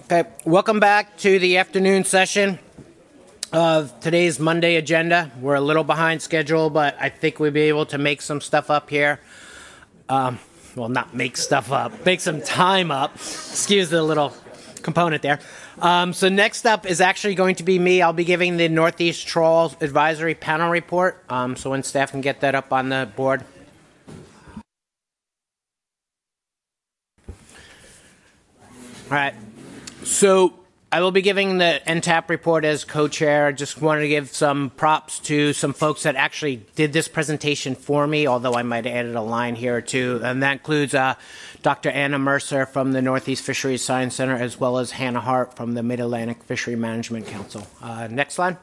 Okay, welcome back to the afternoon session of today's Monday agenda. We're a little behind schedule, but I think we'll be able to make some stuff up here. Well, not make stuff up, make some time up. Excuse the little component there. So next up is actually going to be me. I'll be giving the Northeast Trawl Advisory Panel Report. So when staff can get that up on the board. All right. So I will be giving the NTAP report as co-chair. I just wanted to give some props to some folks that actually did this presentation for me, although I might have added a line here or two. And that includes Dr. Anna Mercer from the Northeast Fisheries Science Center, as well as Hannah Hart from the Mid-Atlantic Fishery Management Council. Next slide.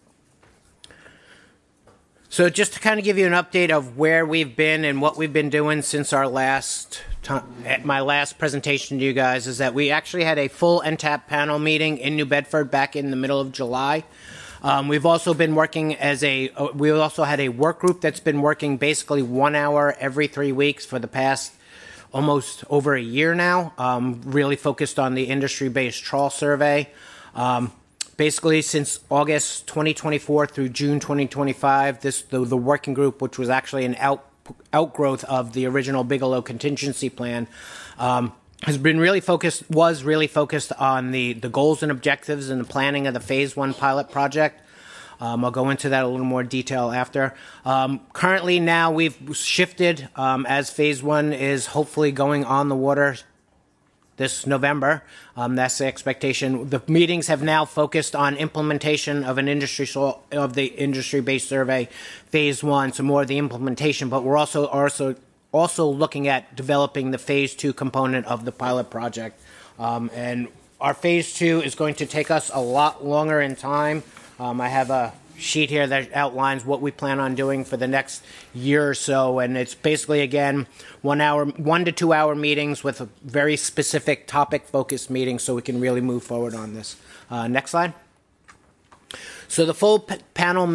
So just to kind of give you an update of where we've been and what we've been doing since our last my last presentation to you guys is that we actually had a full NTAP panel meeting in New Bedford back in the middle of July. We've also been working we also had a work group that's been working basically 1 hour every 3 weeks for the past almost over a year now, really focused on the industry-based trawl survey. Basically, since August 2024 through June 2025, the working group, which was actually an outgrowth of the original Bigelow contingency plan, was really focused on the goals and objectives and the planning of the Phase 1 pilot project. I'll go into that a little more detail after. Currently now we've shifted as Phase 1 is hopefully going on the water this November. That's the expectation. The meetings have now focused on implementation of the industry-based survey, Phase 1, so more of the implementation, but we're also looking at developing the Phase 2 component of the pilot project. And our Phase 2 is going to take us a lot longer in time. I have a sheet here that outlines what we plan on doing for the next year or so, and it's basically, again, 1 to 2 hour meetings with a very specific topic focused meetings so we can really move forward on this. Next slide. So the full panel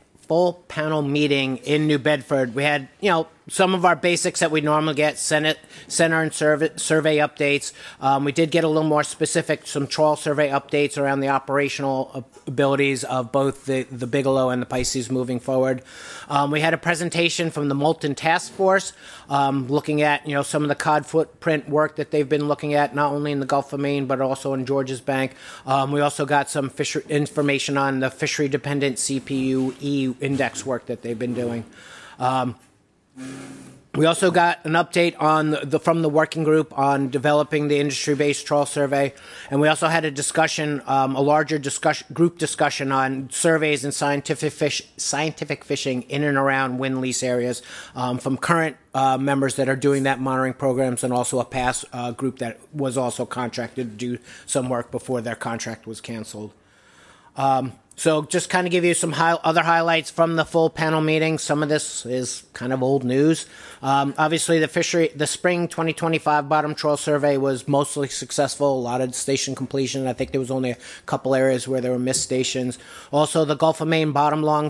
meeting in New Bedford, we had, some of our basics that we normally get, center and survey updates. We did get a little more specific, some trawl survey updates around the operational abilities of both the Bigelow and the Pisces moving forward. We had a presentation from the Moulton Task Force looking at, some of the cod footprint work that they've been looking at, not only in the Gulf of Maine, but also in Georges Bank. We also got some information on the fishery-dependent CPUE index work that they've been doing. We also got an update from the working group on developing the industry-based trawl survey, and we also had a discussion, a larger group discussion on surveys and scientific fishing in and around wind lease areas from current members that are doing that monitoring programs, and also a past group that was also contracted to do some work before their contract was canceled. So just kind of give you some other highlights from the full panel meeting. Some of this is kind of old news. Obviously, the spring 2025 bottom trawl survey was mostly successful. A lot of station completion. I think there was only a couple areas where there were missed stations. Also, the Gulf of Maine bottom long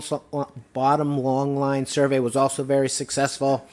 line survey was also very successful.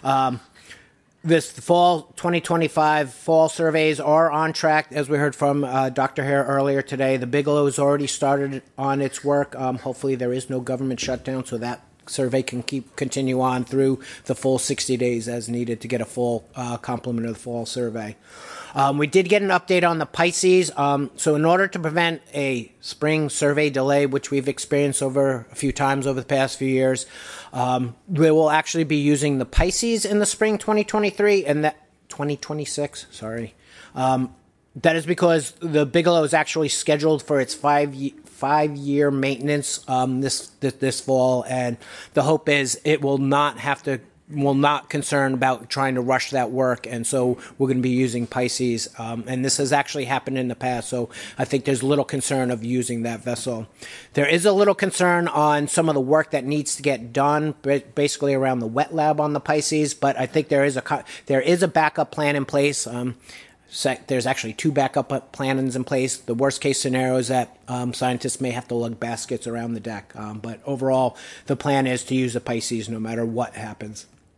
This fall 2025 fall surveys are on track, as we heard from Dr. Hare earlier today. The Bigelow has already started on its work. Hopefully there is no government shutdown, so that survey can continue on through the full 60 days as needed to get a full complement of the fall survey. We did get an update on the Pisces. So in order to prevent a spring survey delay, which we've experienced a few times over the past few years, we will actually be using the Pisces in the spring 2023 and that 2026. Sorry. That is because the Bigelow is actually scheduled for its five-year maintenance this fall, and the hope is it will not concern about trying to rush that work, and so we're going to be using Pisces, and this has actually happened in the past, so I think there's little concern of using that vessel. There is a little concern on some of the work that needs to get done, basically around the wet lab on the Pisces, but I think there is a backup plan in place. There's actually 2 backup plans in place. The worst case scenario is that scientists may have to lug baskets around the deck, but overall the plan is to use the Pisces no matter what happens.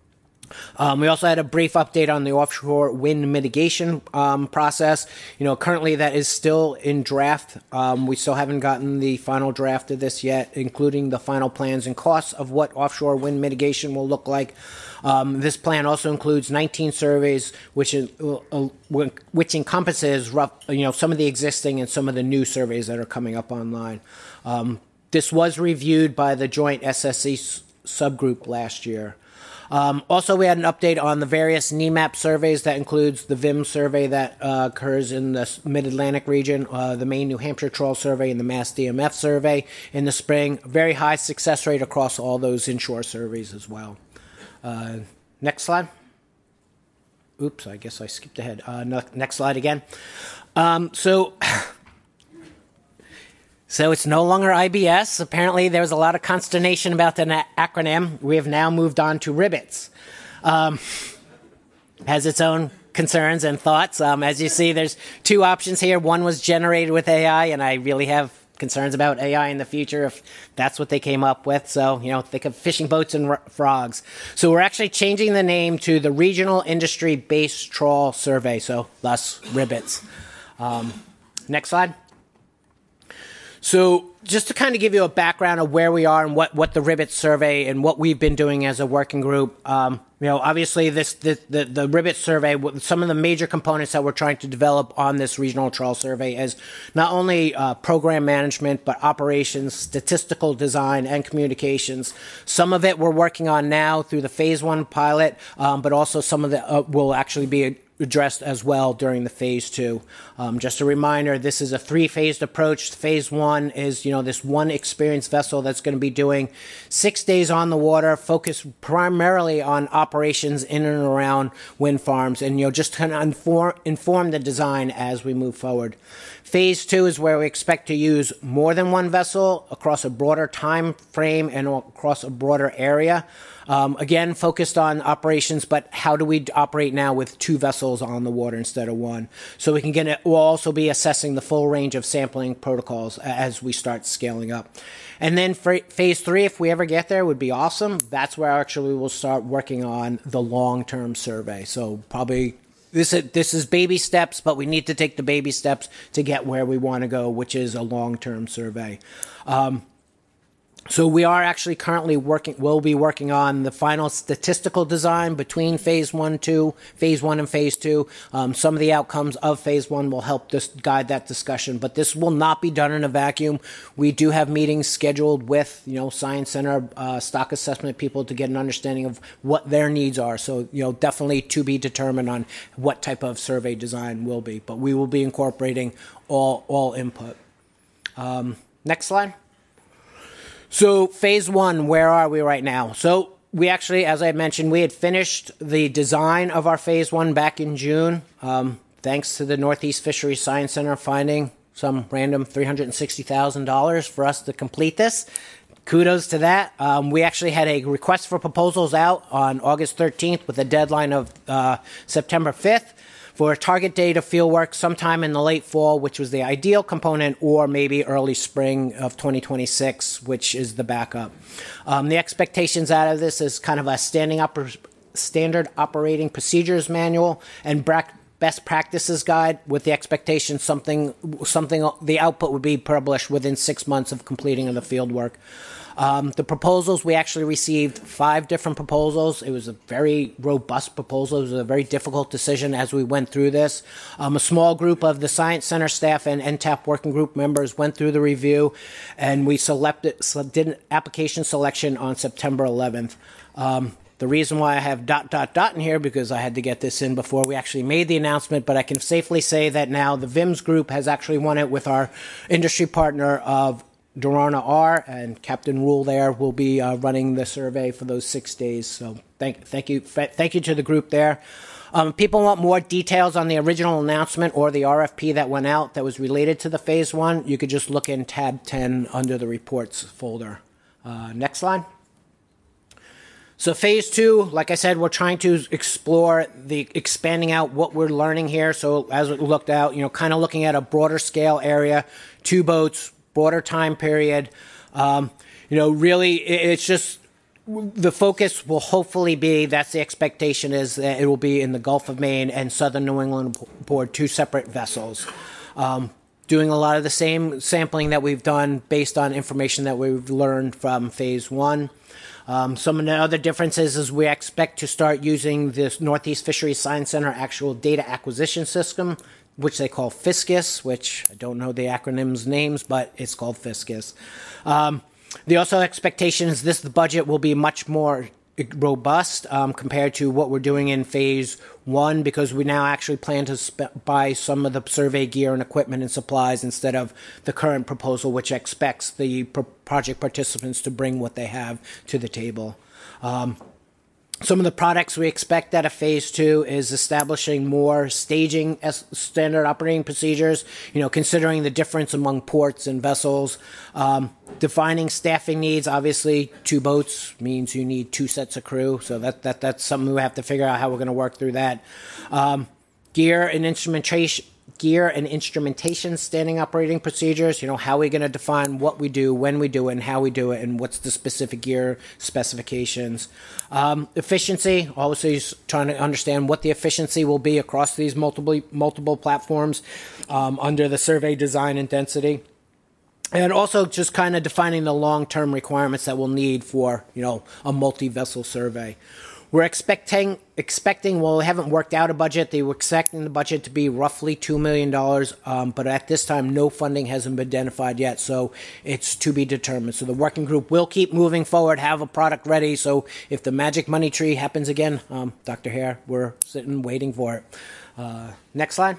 We also had a brief update on the offshore wind mitigation process. Currently that is still in draft. We still haven't gotten the final draft of this yet, including the final plans and costs of what offshore wind mitigation will look like. This plan also includes 19 surveys, which encompasses some of the existing and some of the new surveys that are coming up online. This was reviewed by the joint SSE subgroup last year. Also, we had an update on the various NEMAP surveys. That includes the VIM survey that occurs in the Mid-Atlantic region, the Maine New Hampshire Trawl Survey, and the Mass DMF survey in the spring. Very high success rate across all those inshore surveys as well. Next slide. Oops, I guess I skipped ahead. Next slide again. So it's no longer IBS. Apparently, there was a lot of consternation about the acronym. We have now moved on to RIBITS. Has its own concerns and thoughts. As you see, there's two options here. One was generated with AI, and I really have concerns about AI in the future if that's what they came up with. So, think of fishing boats and frogs. So we're actually changing the name to the Regional Industry-Based Trawl Survey, so thus RIBITS. Next slide. So just to kind of give you a background of where we are and what the RIBITS survey and what we've been doing as a working group, obviously the RIBITS survey, some of the major components that we're trying to develop on this regional trawl survey is not only program management, but operations, statistical design, and communications. Some of it we're working on now through the phase 1 pilot, but also some of it will actually be addressed as well during the phase 2. Just a reminder, this is a 3-phased approach. Phase 1 is, this one experienced vessel that's going to be doing 6 days on the water, focused primarily on operations in and around wind farms, and just kind of inform the design as we move forward. Phase 2 is where we expect to use more than one vessel across a broader time frame and across a broader area. Again, focused on operations, but how do we operate now with 2 vessels on the water instead of 1? So we can get it. We'll also be assessing the full range of sampling protocols as we start scaling up. And then for phase 3, if we ever get there, would be awesome. That's where actually we'll start working on the long-term survey. So probably this is baby steps, but we need to take the baby steps to get where we want to go, which is a long-term survey. So we are actually currently we'll be working on the final statistical design between phase 1 and phase 2. Some of the outcomes of phase 1 will help guide that discussion, but this will not be done in a vacuum. We do have meetings scheduled with, Science Center, stock assessment people to get an understanding of what their needs are. So, definitely to be determined on what type of survey design will be, but we will be incorporating all input. Next slide. So phase 1, where are we right now? So we actually, as I mentioned, we had finished the design of our phase 1 back in June, thanks to the Northeast Fisheries Science Center finding some random $360,000 for us to complete this. Kudos to that. We actually had a request for proposals out on August 13th with a deadline of September 5th. For a target date of fieldwork sometime in the late fall, which was the ideal component, or maybe early spring of 2026, which is the backup. The expectations out of this is kind of a standard operating procedures manual and best practices guide, with the expectation the output would be published within 6 months of completing of the fieldwork. The proposals, we actually received 5 different proposals. It was a very robust proposal. It was a very difficult decision as we went through this. A small group of the Science Center staff and NTAP working group members went through the review, and we did an application selection on September 11th. The reason why I have ... in here, because I had to get this in before we actually made the announcement, but I can safely say that now the VIMS group has actually won it with our industry partner of Dorana R, and Captain Rule there will be running the survey for those 6 days. So thank you to the group there. People want more details on the original announcement or the RFP that went out that was related to the phase 1. You could just look in tab 10 under the reports folder. Next slide. So phase 2, like I said, we're trying to explore the expanding out what we're learning here. So as we looked out, kind of looking at a broader scale area, 2 boats, broader time period. Really, it's just the focus will hopefully be, that's the expectation, is that it will be in the Gulf of Maine and Southern New England aboard 2 separate vessels. Doing a lot of the same sampling that we've done based on information that we've learned from phase 1. Some of the other differences is we expect to start using this Northeast Fisheries Science Center actual data acquisition system, which they call FISCUS, which I don't know the acronym's names, but it's called FISCUS. The also expectation is the budget will be much more robust compared to what we're doing in phase 1, because we now actually plan to buy some of the survey gear and equipment and supplies instead of the current proposal, which expects the project participants to bring what they have to the table. Some of the products we expect out of phase 2 is establishing more staging as standard operating procedures, considering the difference among ports and vessels. Defining staffing needs, obviously 2 boats means you need 2 sets of crew, so that's something we have to figure out how we're going to work through that. Gear and instrumentation standing operating procedures, how are we going to define what we do, when we do it, and how we do it, and what's the specific gear specifications. Efficiency, obviously trying to understand what the efficiency will be across these multiple platforms under the survey design and density. And also just kind of defining the long-term requirements that we'll need for, a multi-vessel survey. We're expecting, well, we haven't worked out a budget. They were expecting the budget to be roughly $2 million, but at this time, no funding hasn't been identified yet, so it's to be determined. So the working group will keep moving forward, have a product ready, so if the magic money tree happens again, Dr. Hare, we're sitting waiting for it. Next slide.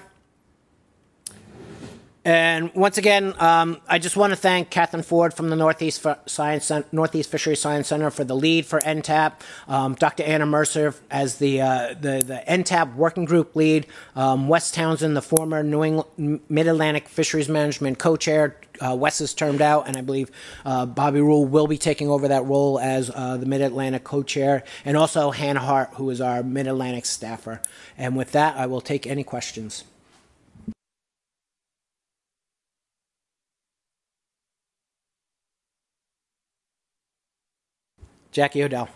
And once again, I just want to thank Catherine Ford from the Northeast Fisheries Science Center for the lead for NTAP, Dr. Anna Mercer as the NTAP working group lead, Wes Townsend, the former Mid-Atlantic Fisheries Management co-chair. Wes is termed out, and I believe Bobby Rule will be taking over that role as the Mid-Atlantic co-chair, and also Hannah Hart, who is our Mid-Atlantic staffer. And with that, I will take any questions. Jackie Odell.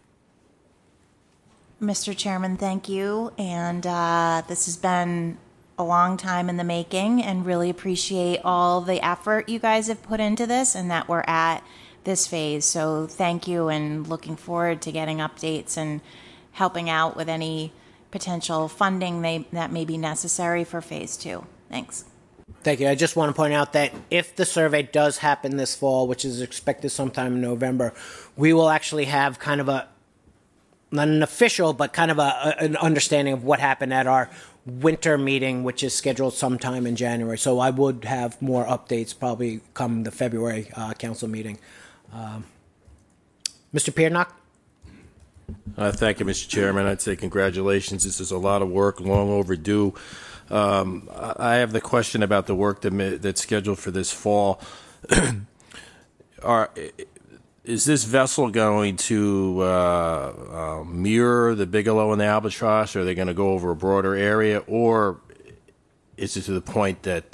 Mr. Chairman, thank you. And this has been a long time in the making, and really appreciate all the effort you guys have put into this and that we're at this phase. So thank you, and looking forward to getting updates and helping out with any potential funding that may be necessary for phase 2. Thanks. Thank you. I just want to point out that if the survey does happen this fall, which is expected sometime in November, we will actually have kind of not an official, but kind of an understanding of what happened at our winter meeting, which is scheduled sometime in January. So I would have more updates probably come the February council meeting. Mr. Piernock? Thank you, Mr. Chairman. I'd say congratulations. This is a lot of work, long overdue. I have the question about the work that's scheduled for this fall. Is this vessel going to mirror the Bigelow and the Albatross? Or are they going to go over a broader area? Or is it to the point that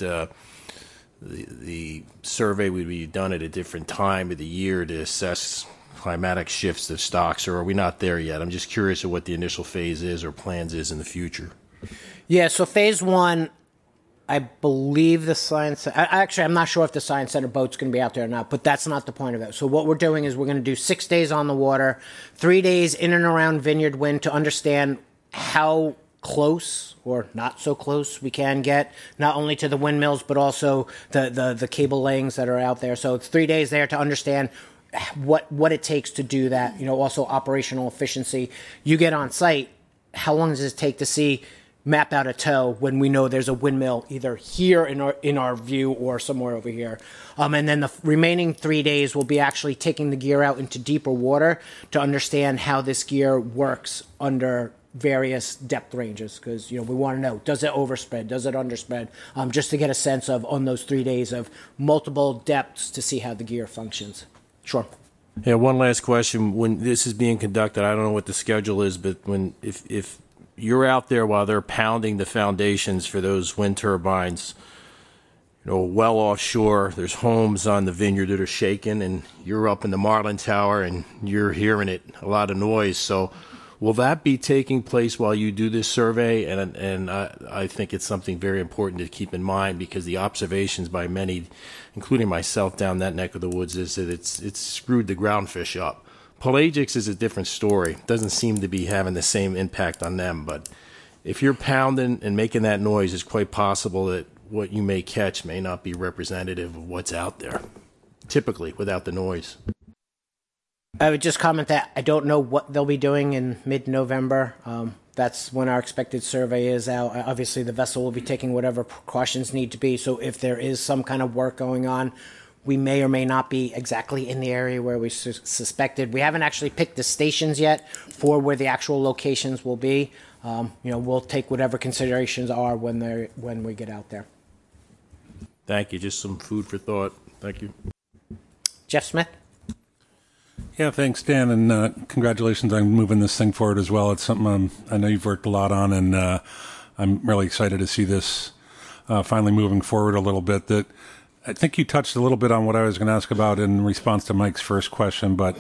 the survey would be done at a different time of the year to assess climatic shifts of stocks? Or are we not there yet? I'm just curious of what the initial phase is or plans is in the future. Yeah, so phase 1, I believe the science... Actually, I'm not sure if the Science Center boat's going to be out there or not, but that's not the point of it. So what we're doing is we're going to do 6 days on the water, 3 days in and around Vineyard Wind to understand how close or not so close we can get, not only to the windmills, but also the cable layings that are out there. So it's 3 days there to understand what it takes to do that, also operational efficiency. You get on site, how long does it take to map out a tow when we know there's a windmill either here in our view or somewhere over here? And then the remaining 3 days will be actually taking the gear out into deeper water to understand how this gear works under various depth ranges, because we want to know, does it overspread, does it underspread, just to get a sense of, on those 3 days, of multiple depths to see how the gear functions. Sure. Yeah, one last question. When this is being conducted, I don't know what the schedule is, but if you're out there while they're pounding the foundations for those wind turbines, well offshore. There's homes on the vineyard that are shaking, and you're up in the Marlin Tower, and you're hearing it, a lot of noise. So will that be taking place while you do this survey? And I think it's something very important to keep in mind, because the observations by many, including myself down that neck of the woods, is that it's screwed the groundfish up. Pelagics is a different story. Doesn't seem to be having the same impact on them. But if you're pounding and making that noise, it's quite possible that what you may catch may not be representative of what's out there, typically without the noise. I would just comment that I don't know what they'll be doing in mid-November. That's when our expected survey is out. Obviously, the vessel will be taking whatever precautions need to be. So if there is some kind of work going on, we may or may not be exactly in the area where we suspected. We haven't actually picked the stations yet for where the actual locations will be. We'll take whatever considerations are when we get out there. Thank you. Just some food for thought. Thank you. Jeff Smith? Yeah, thanks, Dan, and congratulations on moving this thing forward as well. It's something I know you've worked a lot on, and I'm really excited to see this finally moving forward a little bit. That I think you touched a little bit on what I was going to ask about in response to Mike's first question, but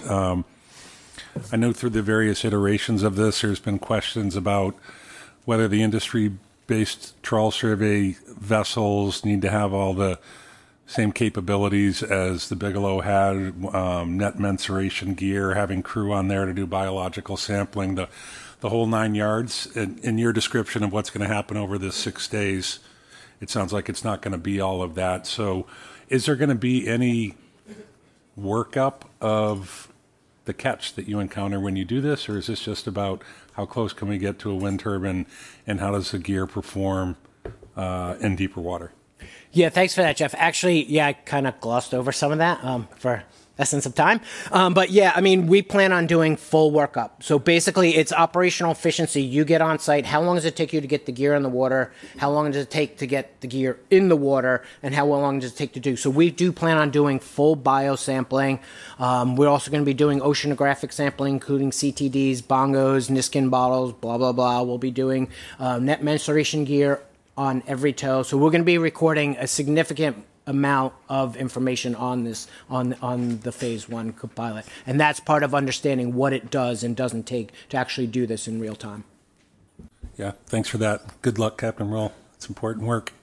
I know through the various iterations of this, there's been questions about whether the industry-based trawl survey vessels need to have all the same capabilities as the Bigelow had, net mensuration gear, having crew on there to do biological sampling, the whole 9 yards. In your description of what's going to happen over this 6 days, it sounds like it's not going to be all of that. So is there going to be any workup of the catch that you encounter when you do this, or is this just about how close can we get to a wind turbine and how does the gear perform in deeper water? Yeah, thanks for that, Jeff. Actually, I kind of glossed over some of that for essence of time. But yeah, I mean, we plan on doing full workup. So basically, it's operational efficiency. You get on site. How long does it take you to get the gear in the water? How long does it take to get the gear in the water? And how long does it take to do? So we do plan on doing full biosampling. We're also going to be doing oceanographic sampling, including CTDs, bongos, Niskin bottles, blah, blah, blah. We'll be doing net mensuration gear on every tow. So we're going to be recording a significant amount of information on this, on the Phase 1 Copilot. And that's part of understanding what it does and doesn't take to actually do this in real time. Yeah, thanks for that. Good luck, Captain Roll. It's important work.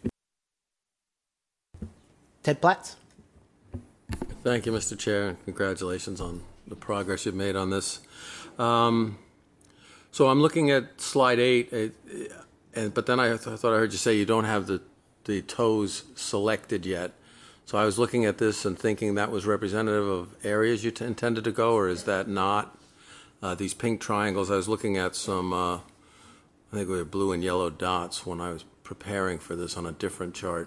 Ted Platts? Thank you, Mr. Chair, and congratulations on the progress you've made on this. So I'm looking at slide 8, but then I thought I heard you say you don't have the tows selected yet. So I was looking at this and thinking that was representative of areas you intended to go, or is that not? These pink triangles, I was looking at some, I think they were blue and yellow dots when I was preparing for this on a different chart.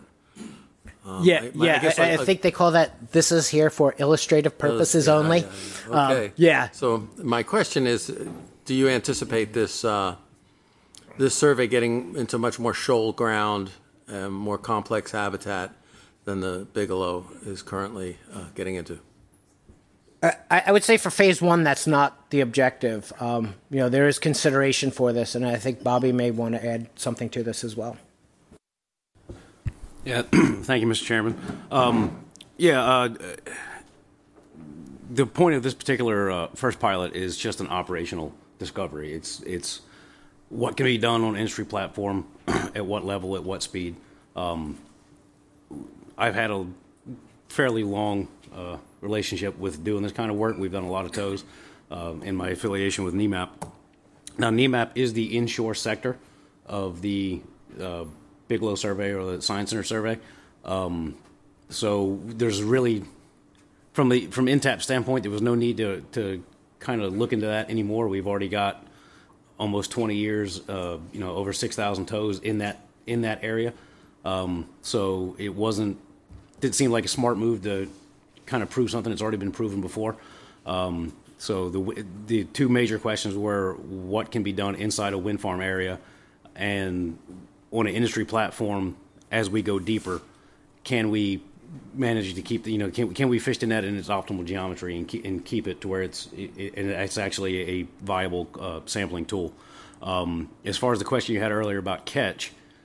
I think they call that, this is here for illustrative purposes only. Okay. So my question is, do you anticipate this this survey getting into much more shoal ground, more complex habitat than the Bigelow is currently getting into? I would say for Phase 1, that's not the objective. There is consideration for this, and I think Bobby may want to add something to this as well. Yeah, thank you, Mr. Chairman. The point of this particular first pilot is just an operational discovery. It's what can be done on an industry platform, at what level, at what speed. I've had a fairly long relationship with doing this kind of work. We've done a lot of tows in my affiliation with NEMAP. Now, NEMAP is the inshore sector of the Bigelow survey or the Science Center survey. So there's really, from INTAP standpoint, there was no need to kind of look into that anymore. We've already got almost 20 years, over 6,000 tows in that area. So didn't seem like a smart move to kind of prove something that's already been proven before. So the two major questions were what can be done inside a wind farm area, and on an industry platform as we go deeper, can we manage to keep can we fish the net in its optimal geometry and keep it to where it's actually a viable sampling tool. As far as the question you had earlier about catch,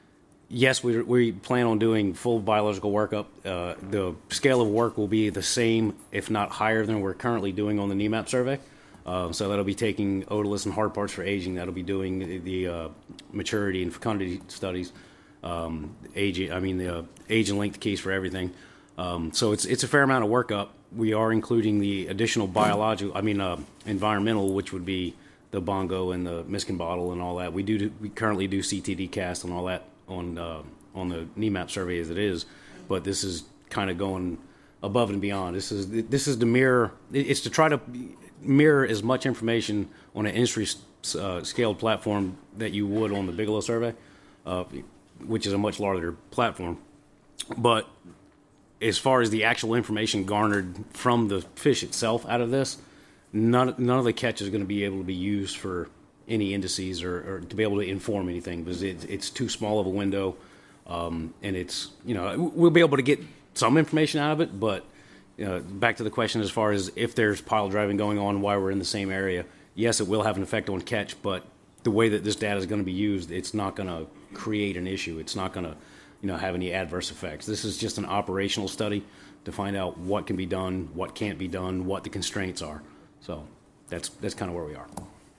Yes, we plan on doing full biological workup. The scale of work will be the same, if not higher, than we're currently doing on the NEMAP survey. So that'll be taking otoliths and hard parts for aging. That'll be doing the maturity and fecundity studies, the age and length keys for everything. So it's a fair amount of workup. We are including the additional environmental, which would be the bongo and the Miskin bottle and all that. We currently do CTD cast and all that on the NEMAP survey as it is, but this is kind of going above and beyond. This is to mirror. It's to try to mirror as much information on an industry scaled platform that you would on the Bigelow survey, which is a much larger platform. But as far as the actual information garnered from the fish itself out of this, none of the catch is going to be able to be used for any indices or to be able to inform anything, because it's too small of a window, and it's, we'll be able to get some information out of it, but back to the question as far as if there's pile driving going on while we're in the same area, yes, it will have an effect on catch, but the way that this data is going to be used, it's not going to create an issue. It's not going to have any adverse effects. This is just an operational study to find out what can be done, what can't be done, what the constraints are. So that's kind of where we are.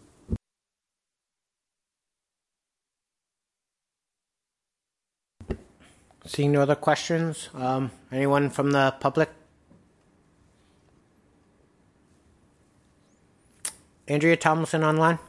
Seeing no other questions, anyone from the public? Andrea Tomlinson online.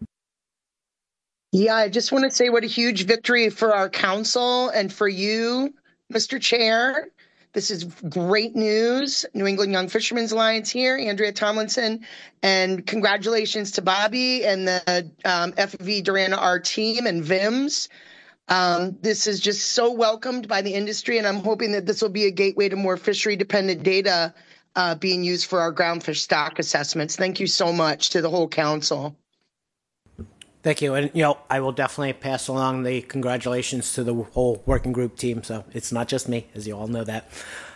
Yeah, I just want to say what a huge victory for our council and for you, Mr. Chair. This is great news. New England Young Fishermen's Alliance here, Andrea Tomlinson, and congratulations to Bobby and the FV Durana R team and VIMS. This is just so welcomed by the industry, and I'm hoping that this will be a gateway to more fishery-dependent data being used for our groundfish stock assessments. Thank you so much to the whole council. Thank you. And, I will definitely pass along the congratulations to the whole working group team. So it's not just me, as you all know that.